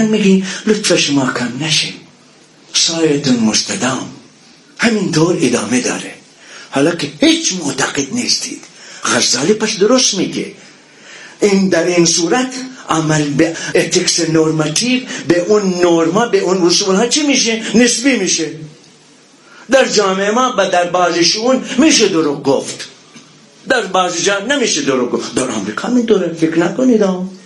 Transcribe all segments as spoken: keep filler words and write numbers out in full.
میگی لطف شما کم نشه، سایتون مستدام همینطور ادامه داره، حالا که هیچ معتقد نیستید. غزالی پس درست میگه، این در این صورت عمل به اتیکس نورماتیو، به اون نورما، به اون اصول ها چی میشه؟ نسبی میشه. در جامعه ما و در بعضی شؤون میشه دروغ گفت، در بعضی جا نمیشه دروغ گفت. در آمریکا همین دوره، فکر نکنید.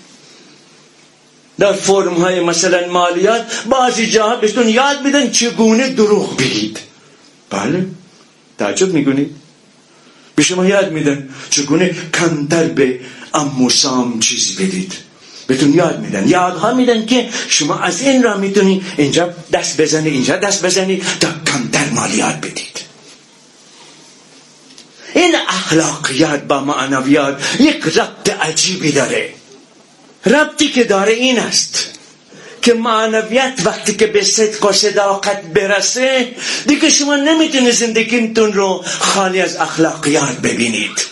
در فرم های مثلا مالیات بعضی جاها بهتون یاد میدن چگونه دروغ بگید. بله، تعجب میکنید؟ به شما یاد میدن چگونه کمتر به عمو سام چیز بدید، بهتون یاد میدن، یادها میدن که شما از این را میتونی اینجا دست بزنی، اینجا دست بزنی تا کمتر مالیات بدید. این اخلاقیات با معنویات یک ربط عجیبی داره. ربطی که داره این است که معنویت وقتی که به صدق و صداقت برسه دیگه شما نمیتونی زندگیتون رو خالی از اخلاقیات ببینید.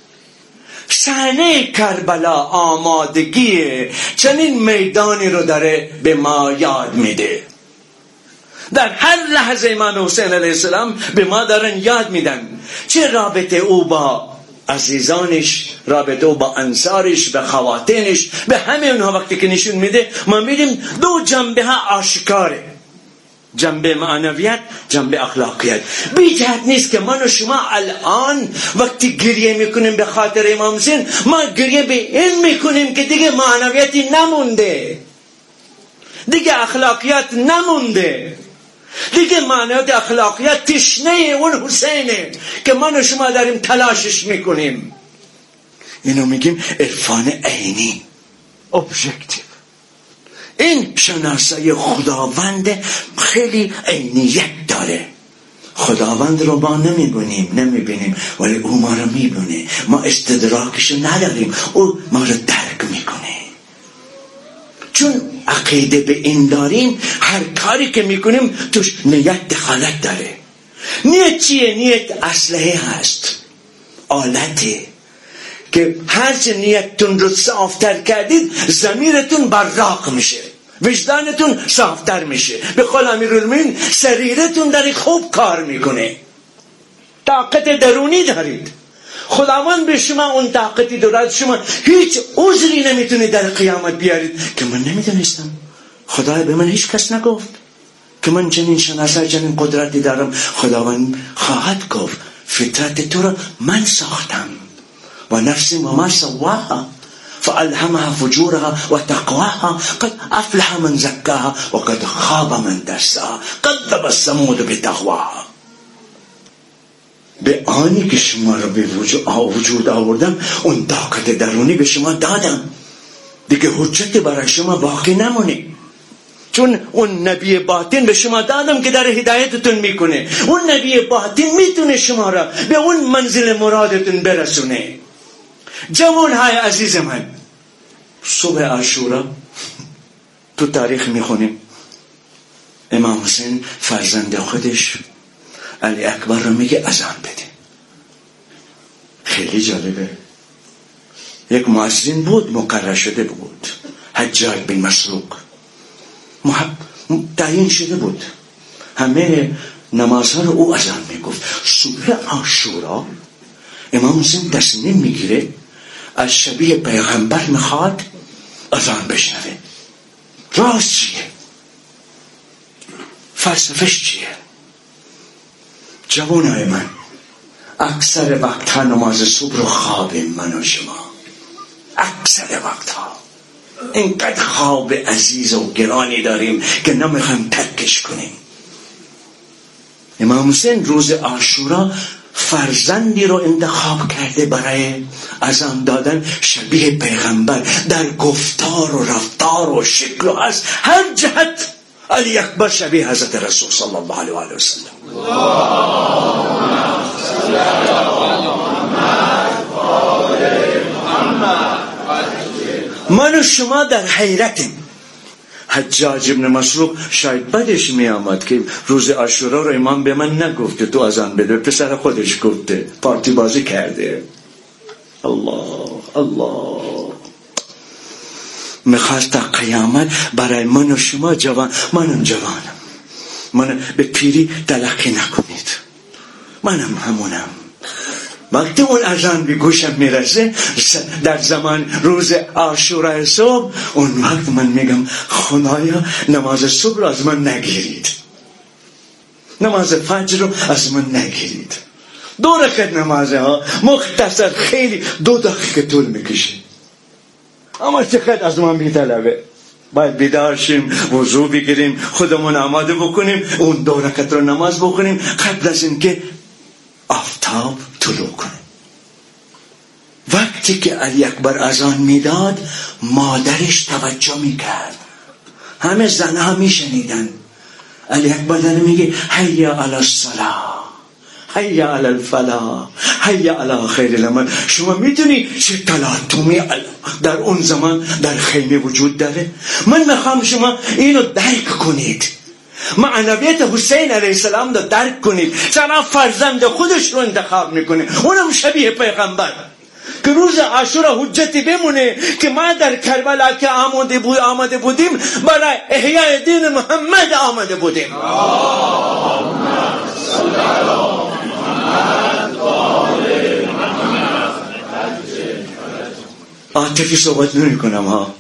صحنه کربلا آمادگی چنین میدانی رو داره به ما یاد میده. در هر لحظه امام حسین علیه السلام به ما دارن یاد میدن چه رابطه او با عزیزانش، رابطه او با انصارش، به خواتینش، به همه اونها وقتی که نشون میده ما میدیم دو جنبه ها آشکاره، جنبه معنویت، جنبه اخلاقیت. بی جهت نیست که من و شما الان وقتی گریه میکنیم به خاطر امام حسین، ما گریه به این میکنیم که دیگه معنویتی نمونده، دیگه اخلاقیات نمونده، دیگه معنویت اخلاقیات تشنه اون حسینه که من و شما داریم تلاشش میکنیم. اینو میگیم عرفان عینی، ابژکتیو. این شناسایی خداوند خیلی عینیت داره. خداوند رو ما نمیبینیم نمیبینیم ولی او ما رو میبینه، ما استدراکشو نداریم، او ما رو درک میکنه. چون عقیده به این داریم هر کاری که میکنیم توش نیت دخالت داره. نیت چیه؟ نیت اسلحه هست، آلته که هرچه نیتتون رو صافتر کردید ضمیرتون براق میشه، وجدانتون صافتر میشه. به قول امیرالمومنین سریرتون داری خوب کار میکنه، طاقت درونی دارید. خداوند به شما اون طاقتی دارد، شما هیچ عذری نمیتونید در قیامت بیارید که من نمیدونستم، خدای به من هیچ کس نگفت که من چنین شناسایی چنین قدرتی دارم. خداوند خواهد گفت فطرت تو را من ساختم و نفسی و ما سواها فالهمها فجورها و تقواها قد افلح من زکاها و قد خاب من دساها کذب الثمود بتقواها. به آنی که شما رو به وجود آوردم اون طاقت درونی به شما دادم، دیگه حجت برای شما باقی نمونه، چون اون نبی باطن به شما دادم که در هدایتتون میکنه. اون نبی باطن میتونه شما را به اون منزل مرادتون برسونه. جوان های عزیز من، صبح عاشورا تو تاریخ میخونیم امام حسین فرزند خودش علی اکبر رو میگه اذان بده. خیلی جالبه. یک مؤذن بود مقرر شده بود، حجاج بن مسروق، تعیین شده بود، همه نمازها رو او اذان میگفت. صبح عاشورا امام حسین تصمیم میگیره از شبیه پیغمبر میخواد اذان بشنوه. راز چیه؟ فلسفهش چیه؟ جوانای من، اکثر وقتها نماز صبح رو خوابیم من و شما، اکثر وقتها اینقدر خواب عزیز و گرانی داریم که نمیخوایم ترکش کنیم. امام حسین روز عاشورا فرزندی رو انتخاب کرده برای اذان دادن شبیه پیغمبر در گفتار و رفتار و شکل و از هر جهت علی اکبر شبیه حضرت رسول صلی الله علیه و آله و سلم. من و شما در حیرتیم. حجاج ابن مسروق شاید بدش می آمد که روز عاشورا رو امام به من نگفته تو اذان بده، پسر خودش گفته، پارتی بازی کرده. الله الله. میخواست تا قیامت برای من و شما جوان، منم جوانم، من به پیری تلقی نکنید، منم همونم. وقتی اون اذان به گوشم میرسه در زمان روز عاشورای صبح، اون وقت من میگم خدایا نماز صبح رو از من نگیرید، نماز فجر رو از من نگیرید. دو رکعت نمازه ها مختصر، خیلی دو دقیقه طول میکشه، اما چقدر از من بی‌طلبه. باید بیدار شیم، وضو بگیریم، خودمون آماده بکنیم، اون دو رکعت رو نماز بکنیم قبل از اینکه آفتاب طلوع کنه. وقتی که علی اکبر اذان میداد مادرش توجه میکرد، همه زنها میشنیدن. علی اکبر داره میگه حی علی الصلاة، حی علی الفلاح، حی علی خیر العمل. شما میدونی چه تلاطمی در اون زمان در خیمه وجود داره؟ من میخوام شما اینو درک کنید، معنویت حسین علیه السلام رو درک کنید. چرا فرزند خودش رو انتخاب میکنه، اونم شبیه پیغمبر، که روز عاشورا حجتی بمونه که ما در کربلا که آماده بود آماده بودیم برای احیای دین محمد آماده بودیم. عاطفی صحبت نمی کنم ها،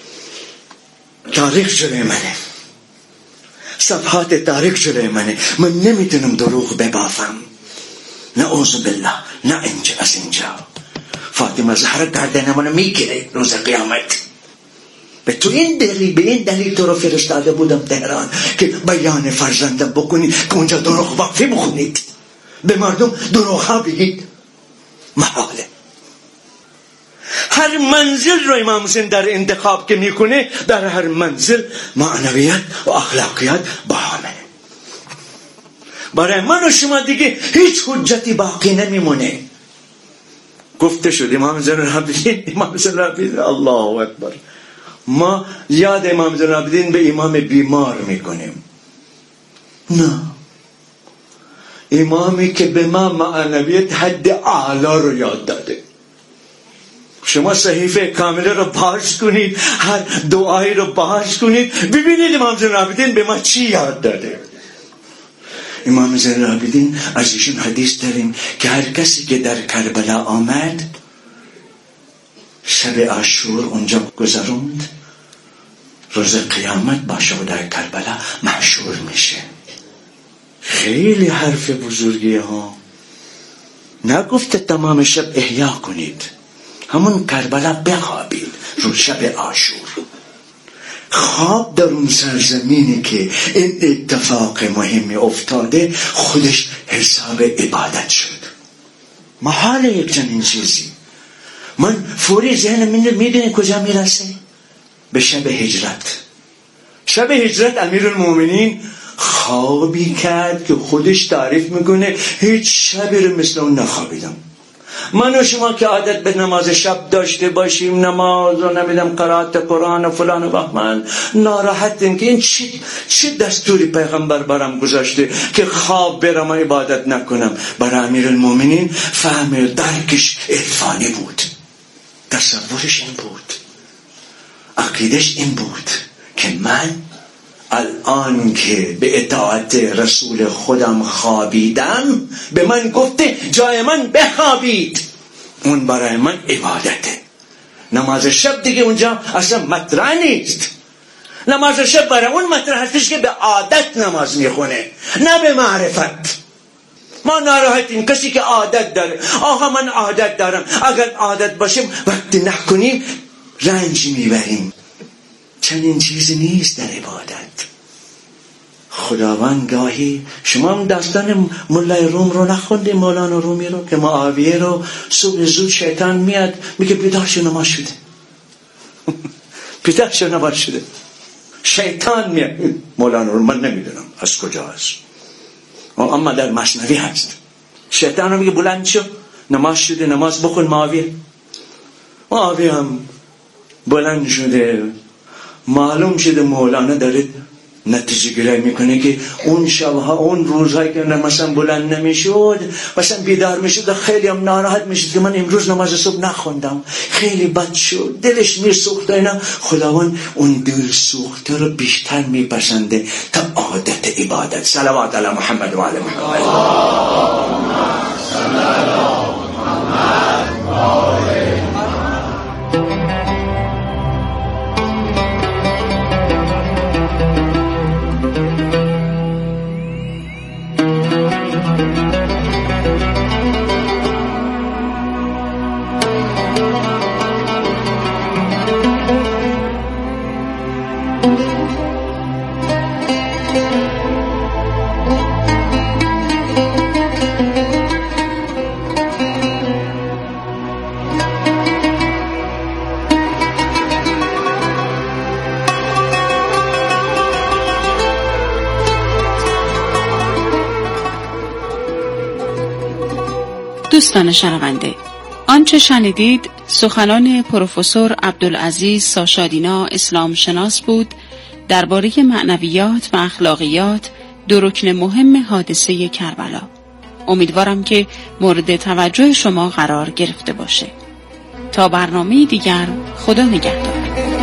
تاریخ جلوی منه، صفحات تاریخ جلوی منه، من نمیتونم دروغ ببافم. نعوذ بالله، نه اینجا از اینجا فاطمه زهرا گردن منو میگیره روز قیامت. به تو این دلیل، به این دلیل تو رو فرستاده بودم تهران که بیان فرزندم بکنید که اونجا دروغ وقفی بخونید، به مردم دروغ ها بگید. محاله. هر منزل رو امام حسین در انتخاب که میکنه، در هر منزل معنویت و اخلاقیات باهمه. برای من و شما دیگه هیچ حجتی باقی نمیمونه. گفته شد امام زین العابدین، امام زین العابدین، الله اکبر، ما یاد امام زین العابدین به امام بیمار میکنیم. نه، امامی که به ما معنویت حد اعلی رو یاد داده. شما صحیفه کامله رو باز کنید، هر دعایی رو باز کنید، ببینید امام زین العابدین به ما چی یاد داده. امام زین العابدین از ایشون حدیث داریم که هر کسی که در کربلا آمد، شب عاشور اونجا گذروند، روز قیامت با شهدای کربلا محشور میشه. خیلی حرف بزرگی ها. نگفته تمام شب احیا کنید، همون کربلا بخوابید رو شب عاشور. خواب در اون سرزمینی که این اتفاق مهمی افتاده خودش حساب عبادت شد. محال یک چنین چیزی. من فوری ذهنم میدونی کجا میرسه؟ به شب هجرت. شب هجرت امیرالمومنین خوابی کرد که خودش تعریف میکنه هیچ شبی رو مثل اون نخوابیدم. من و شما که عادت به نماز شب داشته باشیم، نماز و نمیدم قرائت قرآن و فلان و بهمان، ناراحتیم که این چی, چی دستوری پیغمبر برام گذاشته که خواب برم و عبادت نکنم. برای امیرالمومنین فهم درکش عرفانی بود، تصورش این بود، عقیدش این بود که من الان که به اطاعت رسول خودم خوابیدم، به من گفته جای من بخوابید، اون برای من عبادته. نماز شب دیگه اونجا اصلا مطرح نیست. نماز شب برای اون مطرح هستش که به عادت نماز میخونه، نه به معرفت. ما ناراحتیم کسی که عادت داره. آقا من عادت دارم، اگر عادت باشیم وقتی نکنیم رنج میبریم. چنین چیزی نیست در عبادت. خداوند گاهی، شما هم داستان مولای روم رو نخوندیم، مولانا رومی رو که معاویه رو صبح زود شیطان میاد میگه بیدار شو نماز شده. بیدار شو نماز شده. شیطان میاد. مولانا رو من نمیدونم از کجا هست، اما در مثنوی هست. شیطان رو میگه بلند شو نماز شده، نماز بخون. معاویه معاویه هم بلند شده. معلوم شده مولانا داره نتیجه گیری میکنه که اون شبها اون روزهایی که مثلا بلند نمیشد مثلا بیدار میشد خیلی هم ناراحت میشد که من امروز نماز صبح نخوندم، خیلی بد شد، دلش میسوخت. اینا خداوند اون دل سوخته رو بیشتر میپسنده تا عادت عبادت. صلوات علی محمد و علی محمد. صلی علی محمد و آل دوستان شنونده، آنچه شنیدید سخنان پروفسور عبدالعزیز ساشادینا اسلام شناس بود درباره معنویات و اخلاقیات، دو رکن مهم حادثه کربلا. امیدوارم که مورد توجه شما قرار گرفته باشه. تا برنامه دیگر، خدا نگهدار.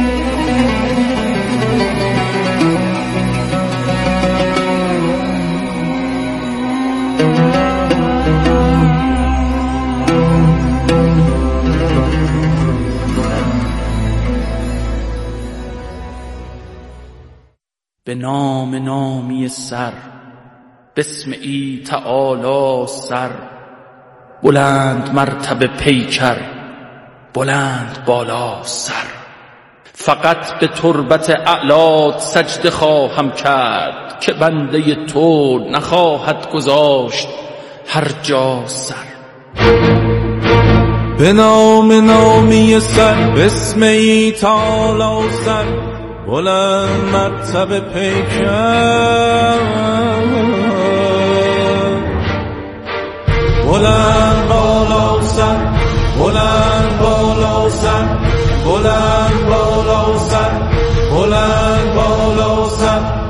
به نام نامی سر، بسم ای تعالی سر، بلند مرتبه پیکر، بلند بالا سر. فقط به تربت اعلات سجده خواهم کرد که بنده تو نخواهد گذاشت هر جا سر. به نام نامی سر، بسم ای تعالی سر، بلند مرتبه پیکر، بلند بالا سر، بلند بالا سر، بلند بالا سر، بلند بالا سر.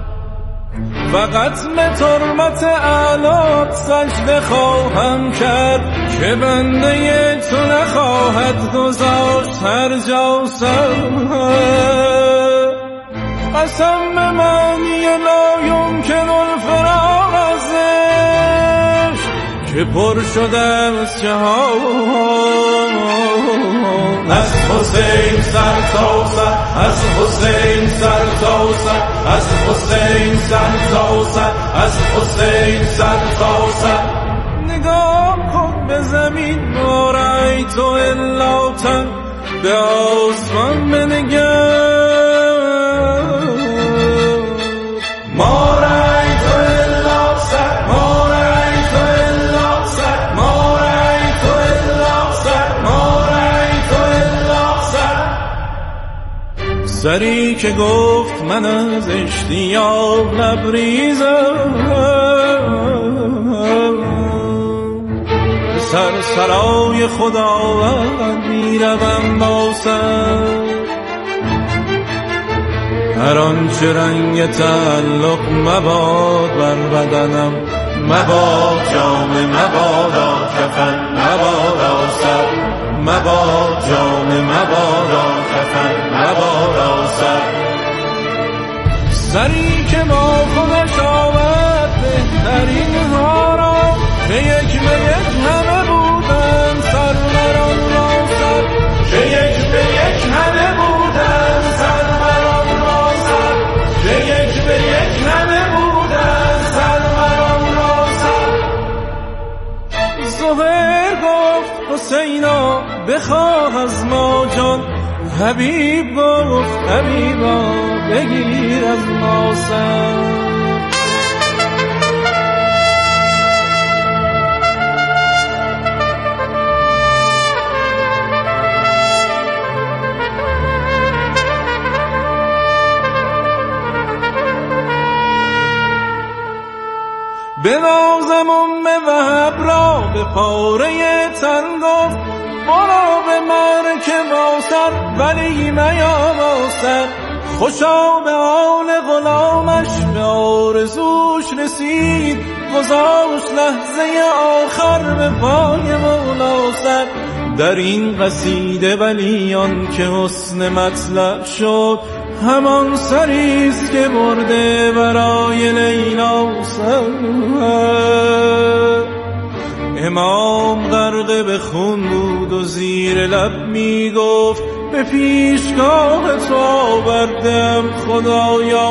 فقط به تربت اعلات سجده خواهم کرد که بنده تو نخواهد گذاشت هر جا سر. قسم به معنی نایمکن الفراق ازش که پر شده از جهان، از حسین سر تا سر، از حسین سر تا سر، از حسین سر تا سر، از حسین سر تا سر. نگاه کن به زمین، ما رأیت الا تن، به آسمان بنگر، ما رأیت الا سر، ما رأیت الا سر، ما رأیت الا سر، ما رأیت الا سر. سری که گفت من از اشتیاق لبریزم، سر سرای خداوند میروم با سر. هر آنچه رنگ تعلق مباد بر بدنم، مباد جامه، مبادا کفن، مبادا سر، مباد جامه، مبادا کفن، مبادا سر. سری که با خودش آورد بهترین ها را، که یک به یک همه بودن سروران را سر، که یک به یک همه بودن سروران را سر، که یک به یک همه بودن سروران را سر. زهیر گفت حسینا بخواه از ما جان، حبیب گفت حبیبا بگیر از ما سر. بنازم ام وهب را به پاره تن گفت، برو به مرک با سر ولی میا با سر. خوشا به آل غلام آرزوش رسید گذاشت لحظه آخر به پای مولا سر. در این قصیده ولیان که حسن مطلع شد همان سریست که برده برای لیلا سر. امام غرق به خون بود و زیر لب می گفت به پیشگاه تو آوردم خدایا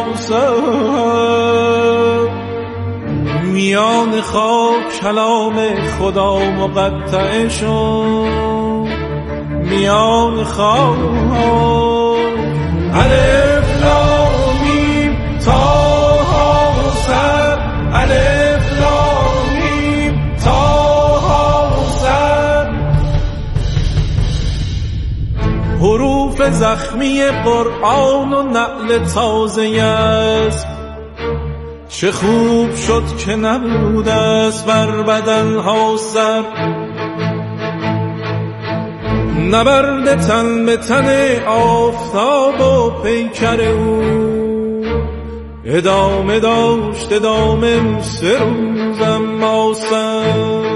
سر. میان خاک کلام خدا مقطع شد، میان خاک الف لام میم طه سر، الف لام میم طه سر. حروف زخمی قرآن و نعل تازه است، چه خوب شد که نبود است بر بدنها سر. نبرد تن به تن آفتاب و پیکر او ادامه داشت ادامه سه روزم ماسر.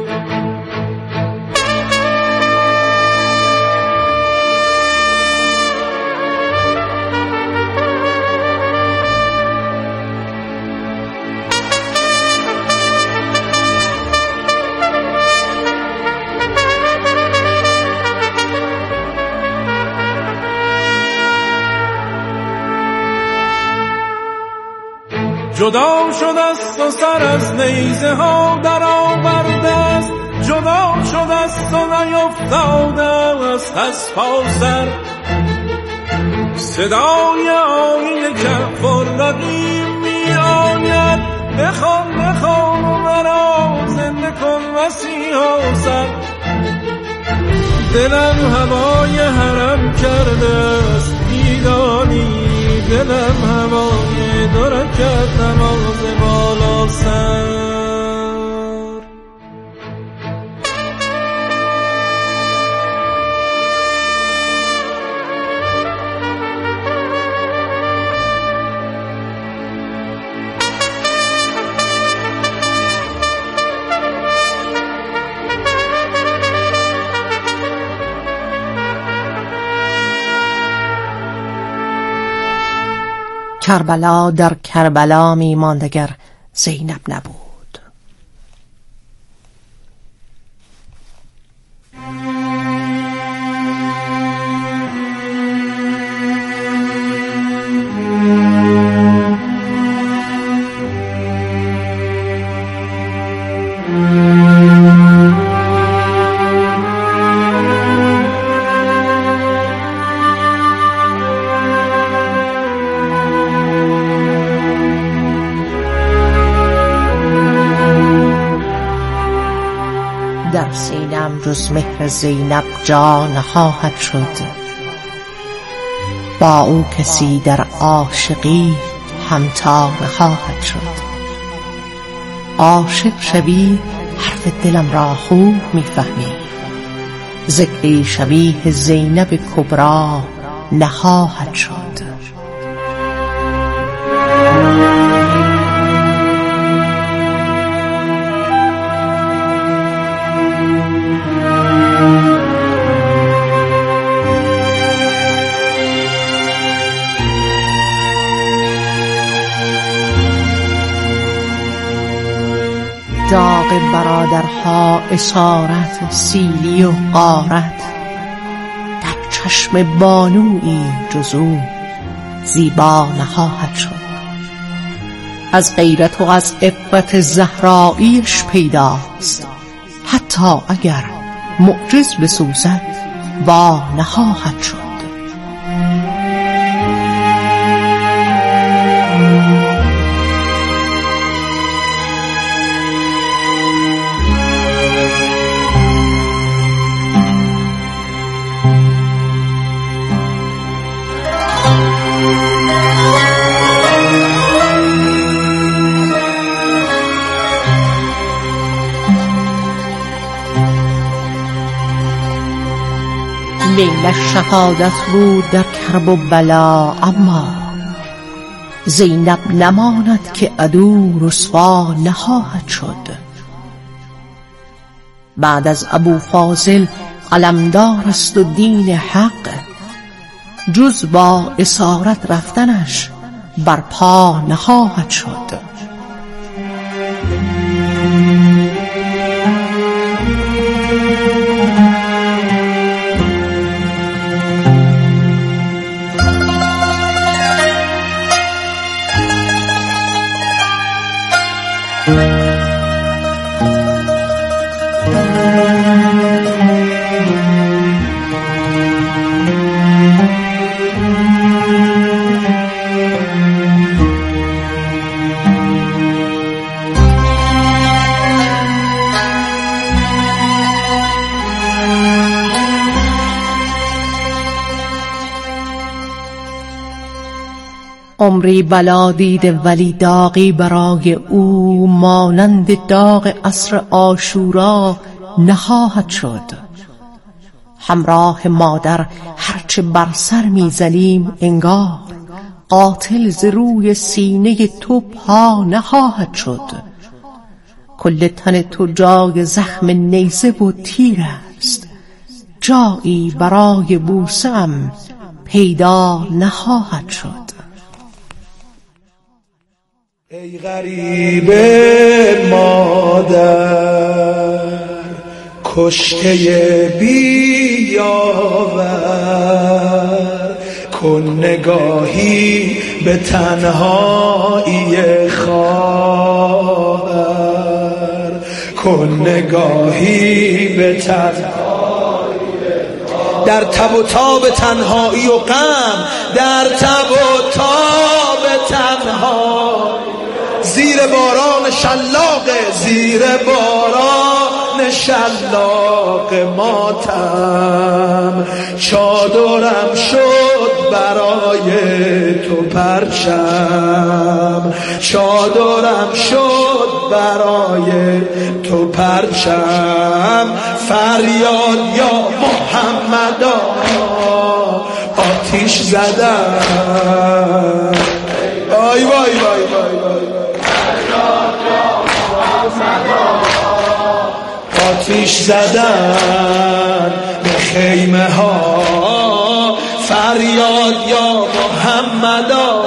جدا شد است و سر از نیزه ها در آورده است، جدا شد است و نیفتاده است از پا سر. صدای آیین کهف و رقیم می آید بخوان بخوان و مرا زنده کن مسیحا سر. دلم هوای حرم کرده است بیدانی، دلم هوای دو رکعت نماز بالا سر. کربلا در کربلا می ماند اگر زینب نبود. در سینم جز مهر زینب جا نخواهد شد، با او کسی در عاشقی همتا نخواهد شد. عاشق شوی حرف دلم را خوب میفهمی، ذکری شبیه زینب کبرا نخواهد شد. داغ برادرها اسارت سیلی و غارت، در چشم بانویی جز او زیبا نخواهد شد. از غیرت و از عفت زهراییش پیداست، حتی اگر معجز بسوزد وا نخواهد شد. لیلش شهادت بود در کرب و بلا، اما زینب نماند که عدو رسوا نخواهد شد. بعد از ابو فاضل علمدار است و دین حق، جز با اسارت رفتنش بر پا نخواهد شد. عمری بلا دیده ولی داغی برای او مانند داغ عصر عاشورا نخواهد شد. همراه مادر هرچه بر سر میزنیم انگار قاتل ز روی سینه تو پا نخواهد شد. کل تن تو جای زخم نیزه و تیر است، جایی برای بوسه ام پیدا نخواهد شد. ای غریب مادر کشته بیاور، کن نگاهی به تنهایی خواهر، کن نگاهی به تنهایی در تب و تاب تنهایی و غم، در تب و تاب تنهایی، زیر باران شلاق، زیر باران شلاق ماتم، چادرم شد برای تو پرچم، چادرم شد برای تو پرچم، فریاد یا محمدا آتیش زدم. وای وای وای وای آتیش زدن به خیمه ها، فریاد یا محمدا.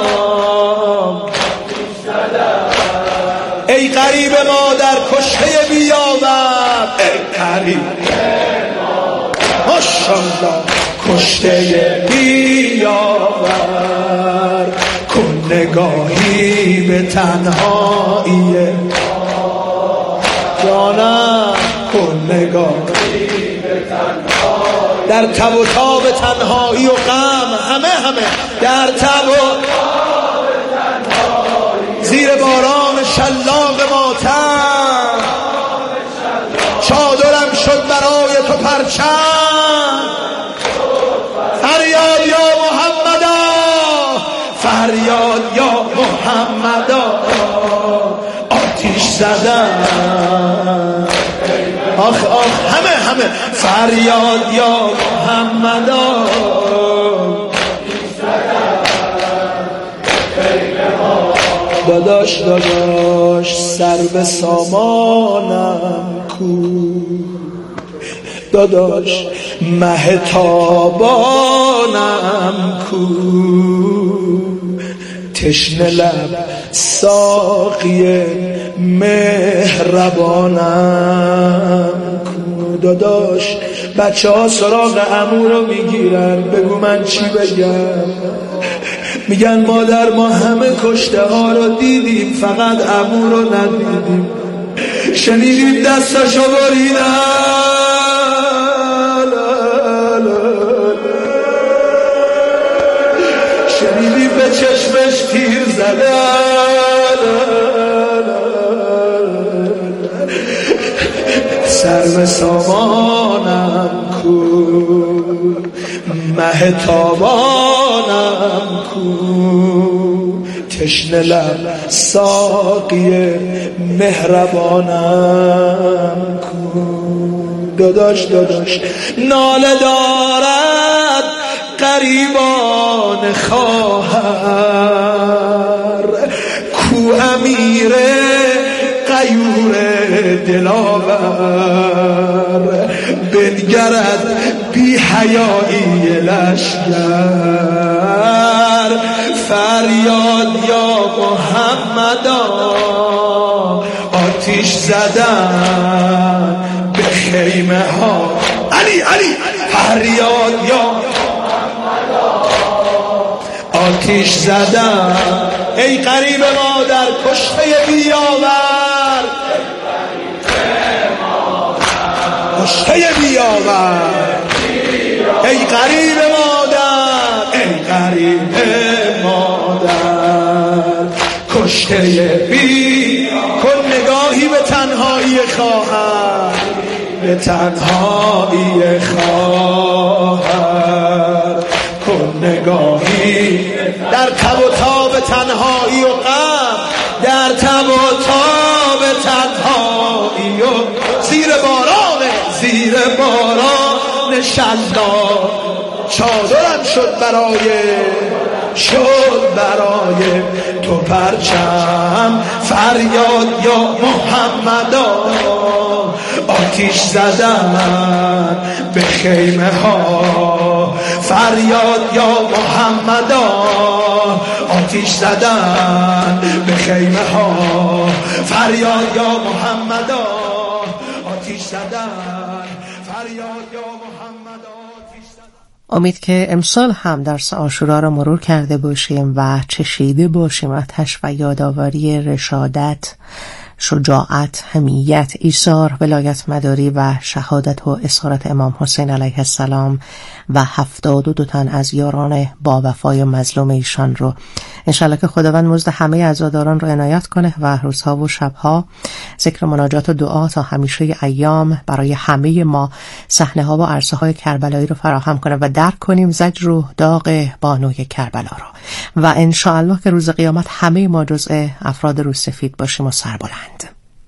ای غریب مادر کشته بیاور، ای غریب ماشاءالله کشته بیاور، کن نگاهی به تنهایی جانم، کن نگاهی به تنهایی در تب و تاب تنهایی و غم، همه همه در تب و تاب تنهایی، زیر باران شلاق ماتم، چادرم شد برای تو پرچم، فریاد یا محمدا، فریاد یا محمدا آتیش زدن. آخ آخ همه همه فریاد یا محمدا آتیش زدن. داداش داداش سر به سامانم کو، داداش مه تابانم کو، تشنه لب ساقی مهربانم کو، داداش بچه ها سراغ عمو رو میگیرن، بگو من چی بگم؟ میگن مادر ما همه کشته ها رو دیدیم فقط عمو رو ندیدیم. شنیدیم دستشو بریدن، شنیدیم به چشمش تیر زدن، سر به سامانم کو، مه تابانم کو، تشنه لب ساقی مهربانم کو. داداش داداش ناله دارد غریبان خواهر، کو امیر غیور دلاور بنگرد بی حیایی لشگر فریاد یا محمدا آتیش زدن به خیمه ها علی علی فریاد یا محمدا آتیش زدن ای قریب ما در کشته بیاور کشته بیاور ای قریب مادر ای قریب مادر کشته بی کن نگاهی به تنهایی خواهر به تنهایی خواهر کن نگاهی در تب و تاب تنهایی و غم در تب و تاب تنهایی و زیر باران زیر باران شلا چادرم شد برای شد برای تو پرچم فریاد یا محمدا آتیش زدن به خیمه ها فریاد یا محمدا آتیش زدن به خیمه ها فریاد یا محمدا آتیش زدن فریاد یا محمدا آتیش زدن. امید که امسال هم درس عاشورا را مرور کرده باشیم و چشیده باشیم آتش و یادآوری رشادت، شجاعت، حمیت، ایثار، ولایت مداری و شهادت و اسارت امام حسین علیه السلام و هفتاد و دو تن از یاران با وفای مظلوم ایشان رو انشالله که خداوند مزد همه عزاداران رو عنایت کنه و روزها و شبها ذکر مناجات و دعا تا همیشه ایام برای همه ما صحنه ها و عرصه های کربلایی رو فراهم کنه و درک کنیم زجر و داغ بانوی کربلا رو و انشالله که روز قیامت همه ما جزء افراد روسفید باشیم و سربلند.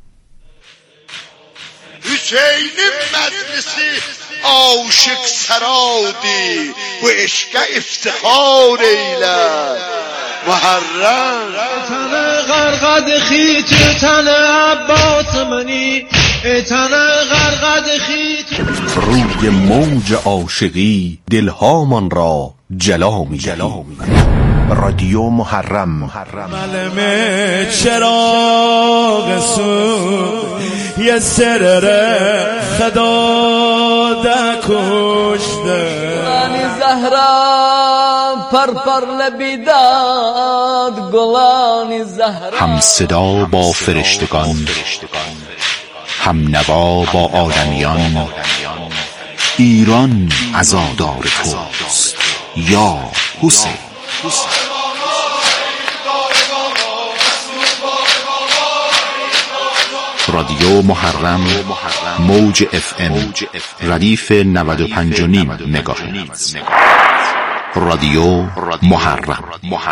حسین مدرسه عاشق سرادی و عشق افتخار ایلن محرم تن غرقد خیت تن عباس منی تن غرقد خیت روی موج عاشقی دلهامان را جلا می رادیو محرم ملمه چراغ سود یه سرر خدا ده کشته گلانی زهرا پر پر لبیداد گلانی زهرا هم صدا با فرشتگان هم نوا با آدمیان ایران عزادار توست یا حسین. رادیو محرم موج اف ام ردیف نود و پنج و نیم مگاهرتز. رادیو محرم.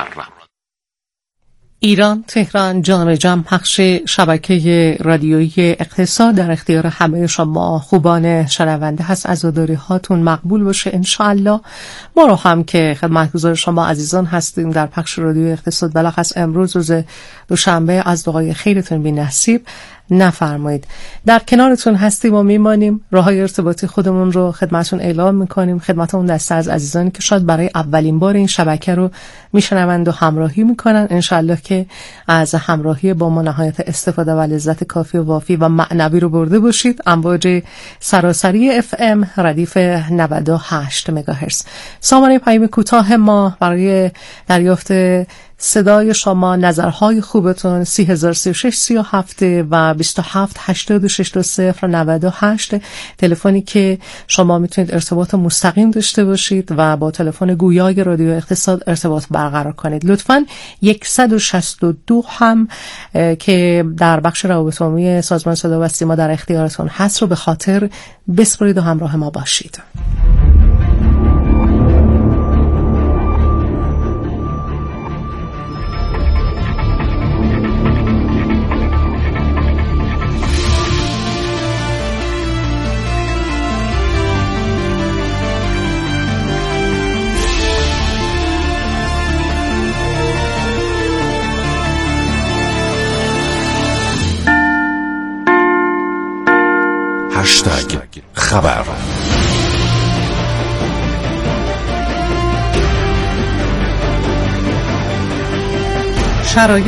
ایران، تهران، جان جم پخش شبکه رادیویی اقتصاد در اختیار همه شما خوبان شنونده هست. عزاداری هاتون مقبول باشه انشاءالله. ما رو هم که خدمتگزار شما عزیزان هستیم در پخش رادیوی اقتصاد بلخص امروز روز دوشنبه از دعای خیرتون بی نصیب نفرمایید. در کنارتون هستیم و میمانیم. راههای ارتباطی خودمون رو خدمتتون اعلام میکنیم. خدمتمون دسته از عزیزانی که شاید برای اولین بار این شبکه رو میشنوند و همراهی میکنن انشالله که از همراهی با ما نهایت استفاده و لذت کافی و وافی و معنوی رو برده باشید. امواج سراسری اف ام ردیف نود و هشت مگاهرتز. سامانه پیام کوتاه ما برای دریافت صدای شما، نظرهای خوبتون سی هزار سی و شش سی و هفت و بیست و هفت هشتاد و شش دو صفر نود و هشت تلفنی که شما میتونید ارتباط مستقیم داشته باشید و با تلفن گویای رادیو اقتصاد ارتباط برقرار کنید. لطفاً صد و شصت و دو هم که در بخش روابط عمومی سازمان صدا و سیما در اختیارتون هست رو به خاطر بسپرید و همراه ما باشید. خبر. شرایط